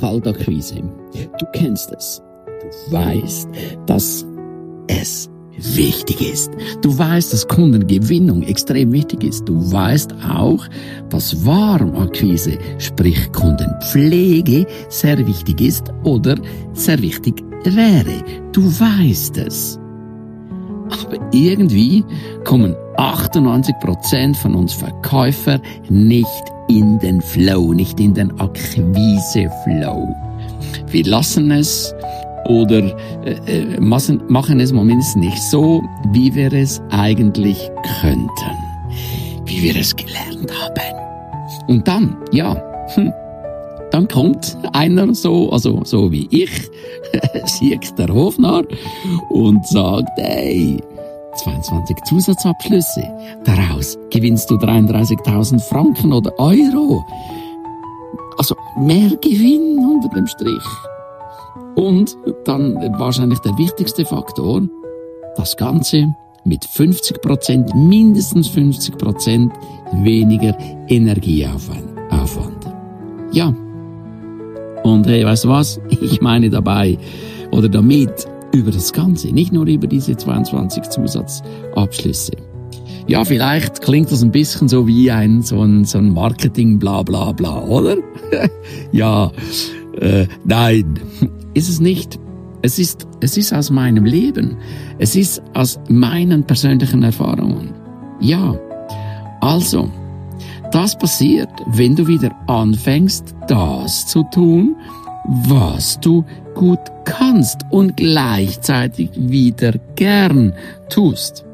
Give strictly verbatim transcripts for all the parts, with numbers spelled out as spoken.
Kaltakquise. Du kennst es. Du weißt, dass es wichtig ist. Du weißt, dass Kundengewinnung extrem wichtig ist. Du weißt auch, dass Warmakquise, sprich Kundenpflege, sehr wichtig ist oder sehr wichtig wäre. Du weißt es. Aber irgendwie kommen achtundneunzig Prozent von uns Verkäufer nicht in den Flow, nicht in den Akquise-Flow. Wir lassen es oder äh, machen, machen es mindestens nicht so, wie wir es eigentlich könnten, wie wir es gelernt haben. Und dann, ja, hm, dann kommt einer so, also so wie ich, sieht der Hofnarr und sagt, hey, zweiundzwanzig Zusatzabschlüsse, daraus gewinnst du dreiunddreißigtausend Franken oder Euro. Also mehr Gewinn unter dem Strich. Und dann wahrscheinlich der wichtigste Faktor, das Ganze mit fünfzig Prozent, mindestens fünfzig Prozent weniger Energieaufwand. Ja. Und hey, weißt du was? Ich meine dabei oder damit über das Ganze, nicht nur über diese zweiundzwanzig Zusatzabschlüsse. Ja, vielleicht klingt das ein bisschen so wie ein so ein, so ein Marketing bla bla bla, oder? ja, äh, nein, ist es nicht. Es ist, es ist aus meinem Leben. Es ist aus meinen persönlichen Erfahrungen. Ja, also, das passiert, wenn du wieder anfängst, das zu tun, was du gut kannst und gleichzeitig wieder gern tust.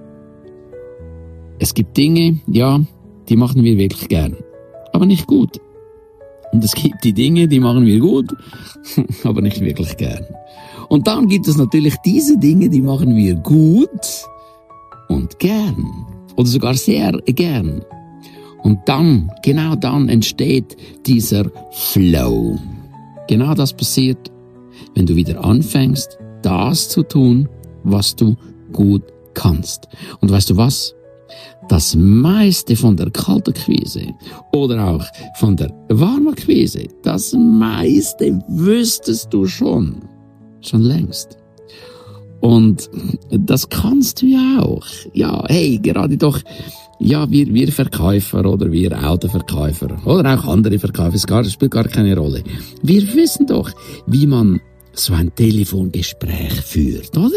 Es gibt Dinge, ja, die machen wir wirklich gern, aber nicht gut. Und es gibt die Dinge, die machen wir gut, aber nicht wirklich gern. Und dann gibt es natürlich diese Dinge, die machen wir gut und gern oder sogar sehr gern. Und dann, genau dann entsteht dieser Flow. Genau das passiert, wenn du wieder anfängst, das zu tun, was du gut kannst. Und weißt du was? Das meiste von der Kaltakquise oder auch von der Warmakquise, das meiste wüsstest du schon, schon längst. Und das kannst du ja auch. Ja, hey, gerade doch, ja, wir, wir Verkäufer oder wir Autoverkäufer oder auch andere Verkäufer, es gar, spielt gar keine Rolle. Wir wissen doch, wie man so ein Telefongespräch führt, oder?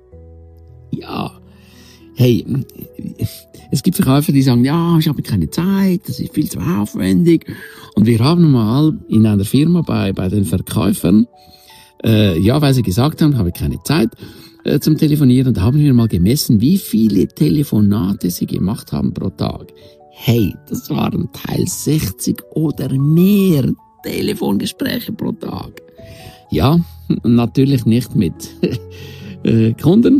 Ja. Hey, es gibt Verkäufer, die sagen, ja, ich habe keine Zeit, das ist viel zu aufwendig. Und wir haben mal in einer Firma bei, bei den Verkäufern, äh, ja, weil sie gesagt haben, habe ich keine Zeit äh, zum Telefonieren, da haben wir mal gemessen, wie viele Telefonate sie gemacht haben pro Tag. Hey, das waren teils sechzig oder mehr Telefongespräche pro Tag. Ja, natürlich nicht mit äh, Kunden,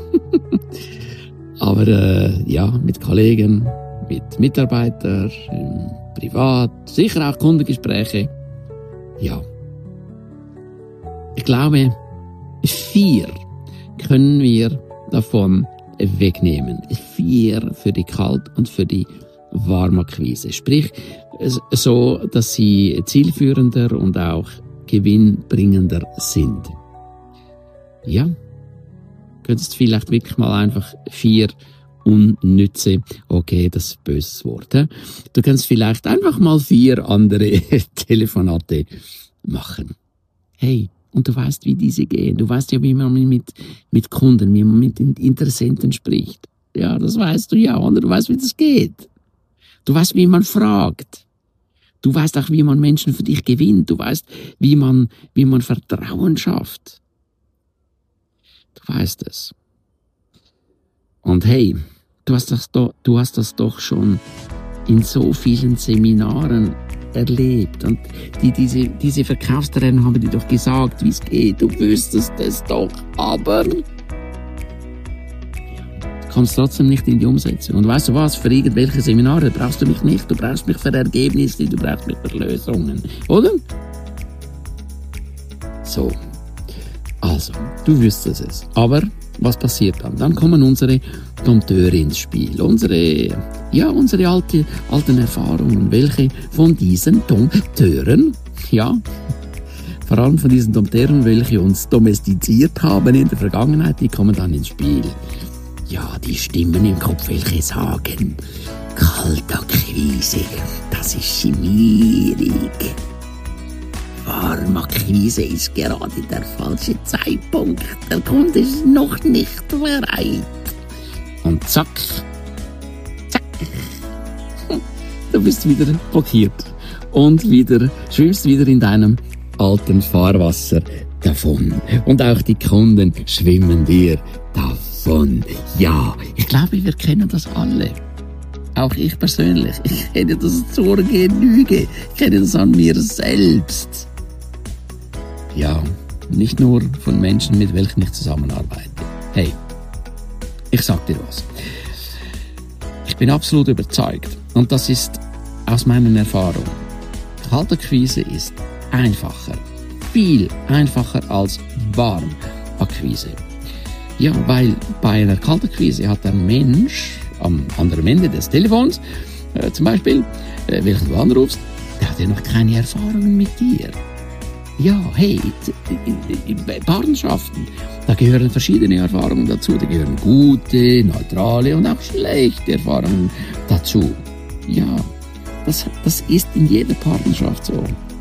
aber äh, ja, mit Kollegen, mit Mitarbeitern, ähm, privat, sicher auch Kundengespräche. Ja. Ich glaube, vier können wir davon wegnehmen. Vier für die Kalt- und für die Warmakquise. Sprich, so, dass sie zielführender und auch gewinnbringender sind. Ja. Könntest vielleicht wirklich mal einfach vier unnütze, okay, das ist ein böses Wort, he? Du kannst vielleicht einfach mal vier andere Telefonate machen. Hey, und du weißt, wie diese gehen. Du weißt ja, wie man mit, mit Kunden, wie man mit Interessenten spricht. Ja, das weißt du ja, oder? Du weißt, wie das geht. Du weißt, wie man fragt. Du weißt auch, wie man Menschen für dich gewinnt. Du weißt, wie man, wie man Vertrauen schafft. Du weißt es. Und hey, du hast das doch, du hast das doch schon in so vielen Seminaren erlebt. Und die, diese, diese Verkaufstrainer haben dir doch gesagt, wie es geht. Du wüsstest es doch, aber du kommst trotzdem nicht in die Umsetzung. Und weißt du was? Für irgendwelche Seminare brauchst du mich nicht. Du brauchst mich für Ergebnisse, du brauchst mich für Lösungen. Oder? So. Also, du wüsstest es. Aber was passiert dann? Dann kommen unsere Dompteure ins Spiel. Unsere, ja, unsere alte, alten Erfahrungen. Welche von diesen Dompteuren, ja, vor allem von diesen Dompteuren, welche uns domestiziert haben in der Vergangenheit, die kommen dann ins Spiel. Ja, die Stimmen im Kopf, welche sagen, Kaltakquise, das ist schwierig. Warmakquise ist gerade der falsche Zeitpunkt. Der Kunde ist noch nicht bereit. Und zack, zack, du bist wieder blockiert und wieder schwimmst wieder in deinem alten Fahrwasser davon. Und auch die Kunden schwimmen dir davon. Ja, ich glaube, wir kennen das alle. Auch ich persönlich. Ich kenne das zur Genüge. Ich kenne das an mir selbst. Ja, nicht nur von Menschen, mit welchen ich zusammenarbeite. Hey, ich sag dir was. Ich bin absolut überzeugt, und das ist aus meinen Erfahrungen. Kaltakquise ist einfacher, viel einfacher als Warmakquise. Ja, weil bei einer Kaltakquise hat der Mensch am anderen Ende des Telefons, äh, zum Beispiel, äh, welchen du anrufst, der hat ja noch keine Erfahrungen mit dir. Ja, hey, bei Partnerschaften, da gehören verschiedene Erfahrungen dazu. Da gehören gute, neutrale und auch schlechte Erfahrungen dazu. Ja, das, das ist in jeder Partnerschaft so.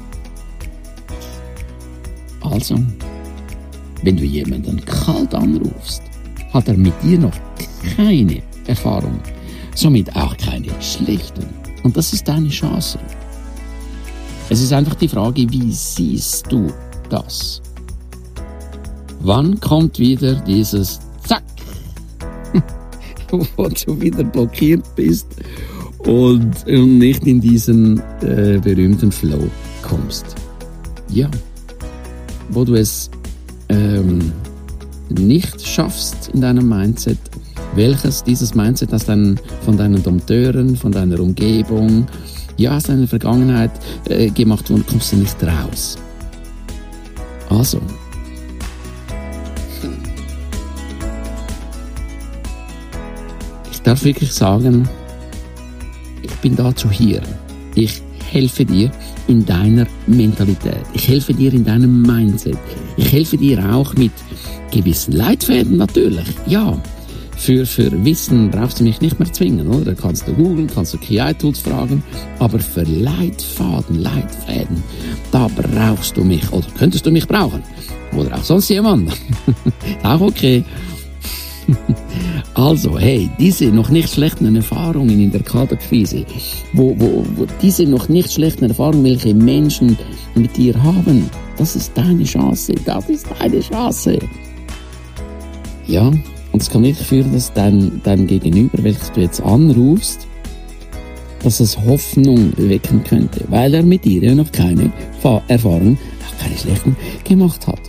Also, wenn du jemanden kalt anrufst, hat er mit dir noch keine Erfahrung, somit auch keine schlechten. Und das ist deine Chance. Es ist einfach die Frage, wie siehst du das? Wann kommt wieder dieses Zack, wo du wieder blockiert bist und, und nicht in diesen äh, berühmten Flow kommst? Ja, wo du es ähm, nicht schaffst in deinem Mindset, welches dieses Mindset aus deinen, von deinen Dompteuren, von deiner Umgebung, ja, aus deiner Vergangenheit äh, gemacht wurde, kommst du nicht raus. Also, ich darf wirklich sagen, ich bin dazu hier. Ich helfe dir in deiner Mentalität. Ich helfe dir in deinem Mindset. Ich helfe dir auch mit gewissen Leitfäden natürlich. Ja, für, für Wissen brauchst du mich nicht mehr zwingen, oder? Da kannst du googeln, kannst du K I-Tools fragen. Aber für Leitfaden, Leitfäden, da brauchst du mich, oder könntest du mich brauchen. Oder auch sonst jemand. Auch okay. Also, hey, diese noch nicht schlechten Erfahrungen in der Kaltakquise, wo, wo, wo diese noch nicht schlechten Erfahrungen, welche Menschen mit dir haben, das ist deine Chance, das ist deine Chance. Ja, und es kann wirklich führen, dass dein, dein Gegenüber, welches du jetzt anrufst, dass es Hoffnung wecken könnte, weil er mit dir ja noch keine Erfahrung, auch keine schlechten, gemacht hat.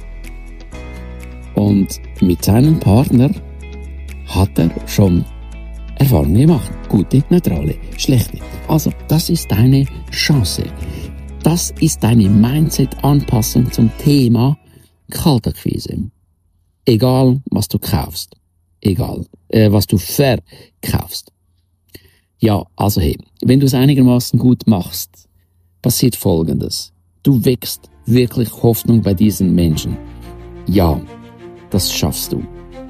Und mit seinem Partner hat er schon Erfahrungen gemacht. Gute, neutrale, schlechte. Also, das ist deine Chance. Das ist deine Mindset-Anpassung zum Thema Kaltakquise. Egal, was du kaufst. Egal, äh, was du verkaufst. Ja, also hey, wenn du es einigermaßen gut machst, passiert Folgendes. Du wächst wirklich Hoffnung bei diesen Menschen. Ja, das schaffst du.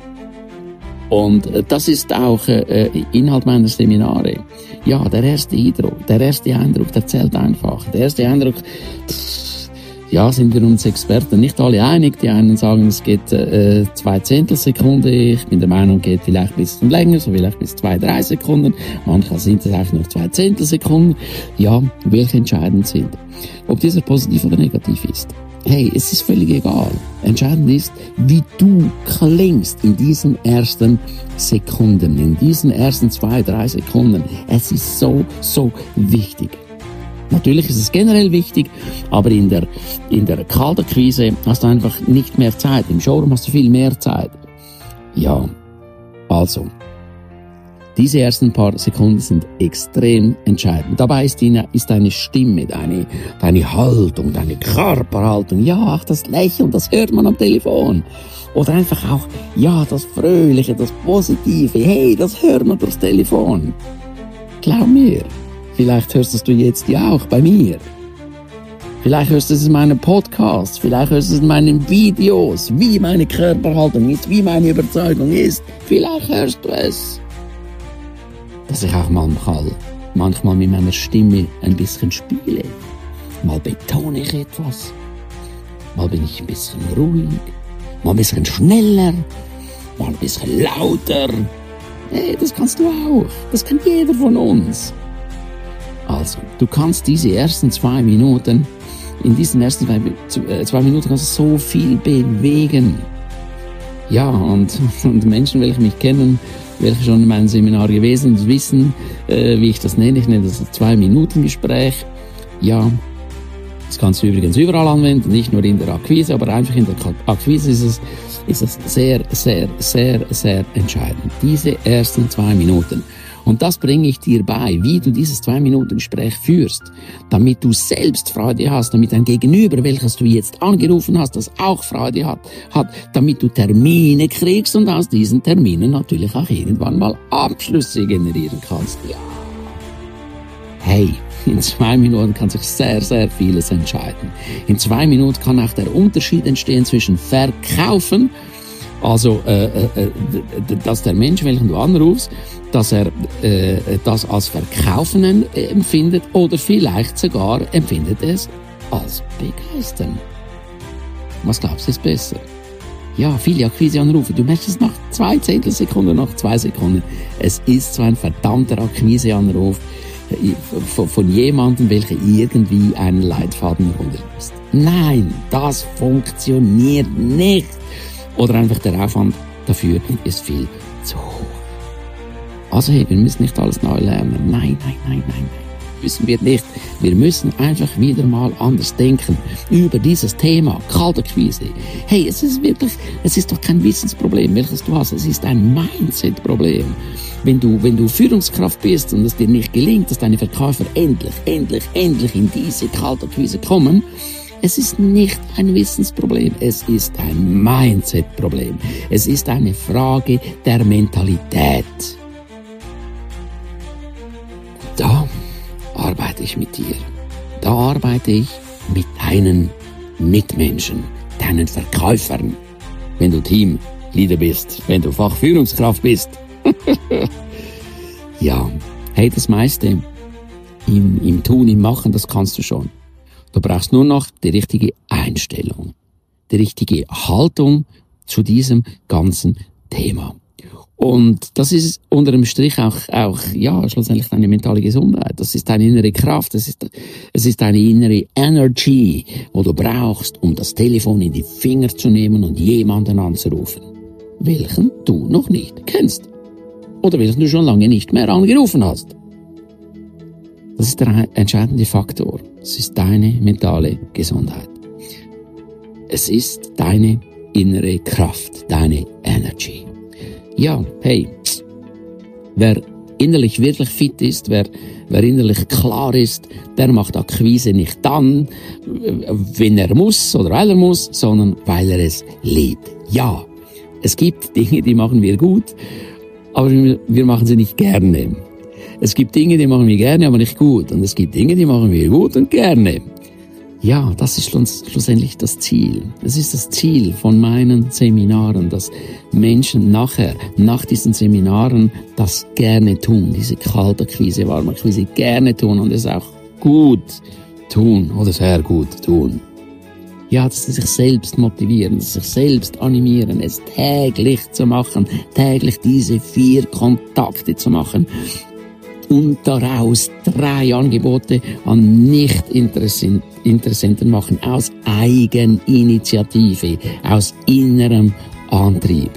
Und das ist auch äh, Inhalt meiner Seminare. Ja, der erste Eindruck, der erste Eindruck, der zählt einfach. Der erste Eindruck, pff, ja, sind wir uns Experten nicht alle einig. Die einen sagen, es geht äh, zwei Zehntelsekunde. Ich bin der Meinung, geht vielleicht ein bisschen länger, so vielleicht bis zwei, drei Sekunden. Manchmal sind es auch nur zwei Zehntelsekunden. Ja, welche entscheidend sind. Ob dieser positiv oder negativ ist. Hey, es ist völlig egal. Entscheidend ist, wie du klingst in diesen ersten Sekunden, in diesen ersten zwei, drei Sekunden. Es ist so, so wichtig. Natürlich ist es generell wichtig, aber in der, in der Kaltakquise hast du einfach nicht mehr Zeit. Im Showroom hast du viel mehr Zeit. Ja, also, diese ersten paar Sekunden sind extrem entscheidend. Dabei ist, die, ist deine Stimme, deine, deine Haltung, deine Körperhaltung, ja, auch das Lächeln, das hört man am Telefon. Oder einfach auch, ja, das Fröhliche, das Positive, hey, das hört man durchs Telefon. Glaub mir, vielleicht hörst du jetzt ja auch bei mir. Vielleicht hörst du es in meinen Podcasts, vielleicht hörst du es in meinen Videos, wie meine Körperhaltung ist, wie meine Überzeugung ist. Vielleicht hörst du es. Dass ich auch manchmal, manchmal mit meiner Stimme ein bisschen spiele. Mal betone ich etwas, mal bin ich ein bisschen ruhig, mal ein bisschen schneller, mal ein bisschen lauter. Hey, das kannst du auch, das kann jeder von uns. Also, du kannst diese ersten zwei Minuten, in diesen ersten zwei, zwei Minuten kannst du so viel bewegen. Ja, und, und Menschen, welche mich kennen, welche schon in meinem Seminar gewesen sind, wissen, äh, wie ich das nenne. Ich nenne das Zwei-Minuten-Gespräch. Ja, das kannst du übrigens überall anwenden, nicht nur in der Akquise, aber einfach in der Akquise ist es, ist es sehr, sehr, sehr, sehr entscheidend. Diese ersten zwei Minuten. Und das bringe ich dir bei, wie du dieses Zwei-Minuten-Gespräch führst, damit du selbst Freude hast, damit dein Gegenüber, welches du jetzt angerufen hast, das auch Freude hat, hat, damit du Termine kriegst und aus diesen Terminen natürlich auch irgendwann mal Abschlüsse generieren kannst. Ja. Hey, in zwei Minuten kann sich sehr, sehr vieles entscheiden. In zwei Minuten kann auch der Unterschied entstehen zwischen Verkaufen, also äh, äh, dass der Mensch, welchen du anrufst, dass er äh, das als Verkaufen empfindet oder vielleicht sogar empfindet es als Begeistern. Was glaubst du ist besser? Ja, viele Akquiseanrufe, du merkst es nach zwei Zehntelsekunden, nach zwei Sekunden. Es ist so ein verdammter Akquiseanruf von, von jemandem, welcher irgendwie einen Leitfaden runterlässt. Nein, das funktioniert nicht. Oder einfach der Aufwand dafür ist viel zu hoch. Also hey, wir müssen nicht alles neu lernen. Nein, nein, nein, nein, nein. Müssen wir nicht. Wir müssen einfach wieder mal anders denken über dieses Thema Kaltakquise. Hey, es ist wirklich, es ist doch kein Wissensproblem, welches du hast. Es ist ein Mindset-Problem. Wenn du, wenn du Führungskraft bist und es dir nicht gelingt, dass deine Verkäufer endlich, endlich, endlich in diese Kaltakquise kommen, es ist nicht ein Wissensproblem, es ist ein Mindset-Problem. Es ist eine Frage der Mentalität. Da arbeite ich mit dir. Da arbeite ich mit deinen Mitmenschen, deinen Verkäufern. Wenn du Teamleader bist, wenn du Fachführungskraft bist. Ja, hey, das meiste im, im Tun, im Machen, das kannst du schon. Du brauchst nur noch die richtige Einstellung, die richtige Haltung zu diesem ganzen Thema. Und das ist unter dem Strich auch, auch, ja, schlussendlich deine mentale Gesundheit. Das ist deine innere Kraft, das ist, es ist deine innere Energy, wo du brauchst, um das Telefon in die Finger zu nehmen und jemanden anzurufen, welchen du noch nicht kennst. Oder welchen du schon lange nicht mehr angerufen hast. Das ist der entscheidende Faktor. Es ist deine mentale Gesundheit. Es ist deine innere Kraft, deine Energy. Ja, hey, wer innerlich wirklich fit ist, wer, wer innerlich klar ist, der macht Akquise nicht dann, wenn er muss oder weil er muss, sondern weil er es liebt. Ja, es gibt Dinge, die machen wir gut, aber wir machen sie nicht gerne. Es gibt Dinge, die machen wir gerne, aber nicht gut. Und es gibt Dinge, die machen wir gut und gerne. Ja, das ist schlussendlich das Ziel. Es ist das Ziel von meinen Seminaren, dass Menschen nachher, nach diesen Seminaren, das gerne tun. Diese Kaltakquise, Warmakquise gerne tun und es auch gut tun oder sehr gut tun. Ja, dass sie sich selbst motivieren, dass sie sich selbst animieren, es täglich zu machen, täglich diese vier Kontakte zu machen und daraus drei Angebote an Nicht-Interessenten machen, aus Eigeninitiative, aus innerem Antrieb.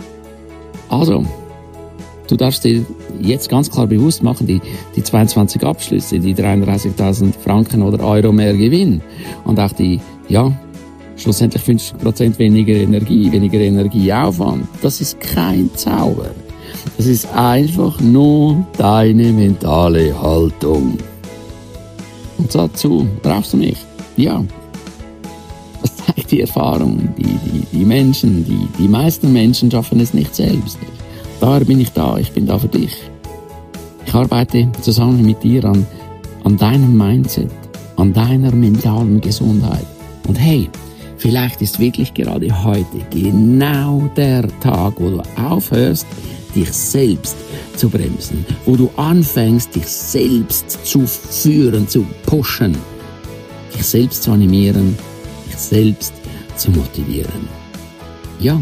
Also, du darfst dir jetzt ganz klar bewusst machen, die, die zweiundzwanzig Abschlüsse, die dreiunddreißigtausend Franken oder Euro mehr Gewinn und auch die, ja, schlussendlich fünfzig Prozent weniger Energie, weniger Energieaufwand. Das ist kein Zauber. Das ist einfach nur deine mentale Haltung. Und dazu brauchst du mich. Ja. Das zeigt die Erfahrung. Die, die, die Menschen, die, die meisten Menschen schaffen es nicht selbst. Daher bin ich da. Ich bin da für dich. Ich arbeite zusammen mit dir an, an deinem Mindset, an deiner mentalen Gesundheit. Und hey, vielleicht ist wirklich gerade heute genau der Tag, wo du aufhörst, dich selbst zu bremsen, wo du anfängst, dich selbst zu führen, zu pushen, dich selbst zu animieren, dich selbst zu motivieren. Ja,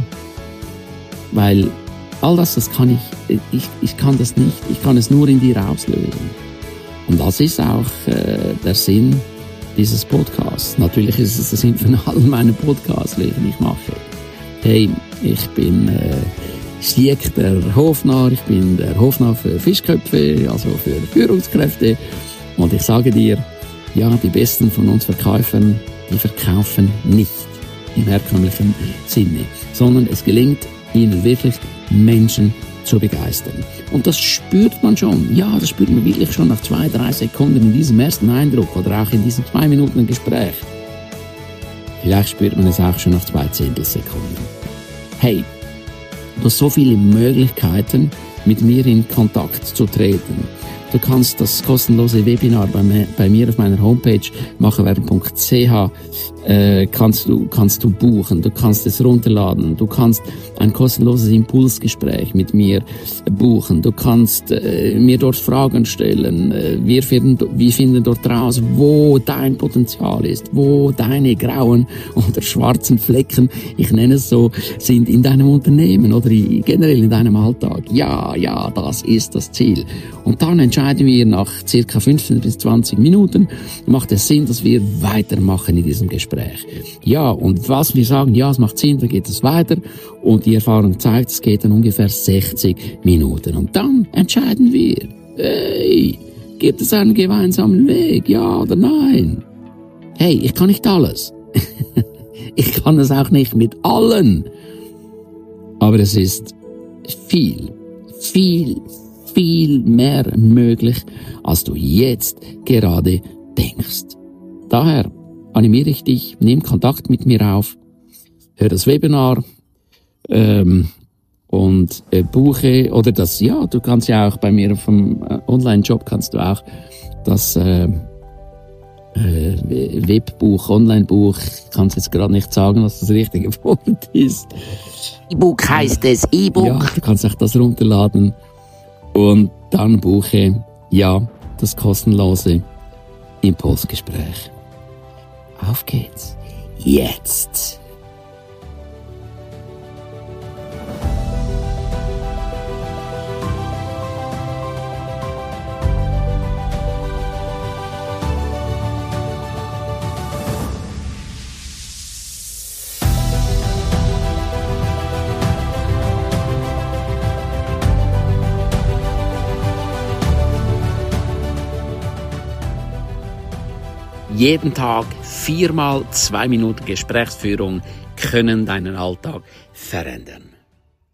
weil all das, das kann ich, ich, ich kann das nicht, ich kann es nur in dir auslösen. Und das ist auch äh, der Sinn dieses Podcasts. Natürlich ist es der Sinn von all meinen Podcasts, die ich mache. Hey, ich bin äh, Stieg der Hofnarr, ich bin der Hofnarr für Fischköpfe, also für Führungskräfte. Und ich sage dir, ja, die Besten von uns Verkäufern, die verkaufen nicht im herkömmlichen Sinne, sondern es gelingt ihnen wirklich, Menschen zu begeistern. Und das spürt man schon. Ja, das spürt man wirklich schon nach zwei, drei Sekunden in diesem ersten Eindruck oder auch in diesen zwei Minuten Gespräch. Vielleicht spürt man es auch schon nach zwei Zehntelsekunden. Hey, du hast so viele Möglichkeiten, mit mir in Kontakt zu treten. Du kannst das kostenlose Webinar bei mir, bei mir auf meiner Homepage machenwerden punkt c h äh, kannst du kannst du buchen, du kannst es runterladen, du kannst ein kostenloses Impulsgespräch mit mir buchen, du kannst äh, mir dort Fragen stellen, äh, wir finden, wir finden dort raus, wo dein Potenzial ist, wo deine grauen oder schwarzen Flecken, ich nenne es so, sind in deinem Unternehmen oder generell in deinem Alltag. Ja, ja, das ist das Ziel. Und dann entscheiden wir nach circa fünfzehn bis zwanzig Minuten, macht es Sinn, dass wir weitermachen in diesem Gespräch. Ja, und was wir sagen, ja, es macht Sinn, dann geht es weiter. Und die Erfahrung zeigt, es geht dann ungefähr sechzig Minuten. Und dann entscheiden wir, hey, gibt es einen gemeinsamen Weg, ja oder nein? Hey, ich kann nicht alles. Ich kann es auch nicht mit allen. Aber es ist viel, viel, viel mehr möglich, als du jetzt gerade denkst. Daher animiere ich dich, nimm Kontakt mit mir auf, hör das Webinar ähm, und äh, buche, oder das, ja, du kannst ja auch bei mir auf dem äh, Online-Job kannst du auch das äh, äh, Webbuch, Online-Buch, ich kann es jetzt gerade nicht sagen, was das richtige Wort ist. E-Book heißt es, E-Book. Ja, du kannst auch das runterladen und dann buche, ja, das kostenlose Impulsgespräch. Auf geht's. Jetzt. Jeden Tag viermal zwei Minuten Gesprächsführung können deinen Alltag verändern.